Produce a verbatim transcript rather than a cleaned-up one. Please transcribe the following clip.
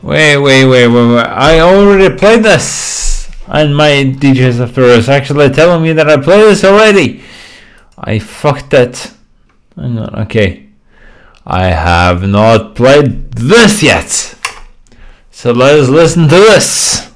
Wait, wait, wait, wait, wait. I already played this. And my D J software is actually telling me that I played this already. I fucked it. Hang on, okay. I have not played this yet. So let's listen to this.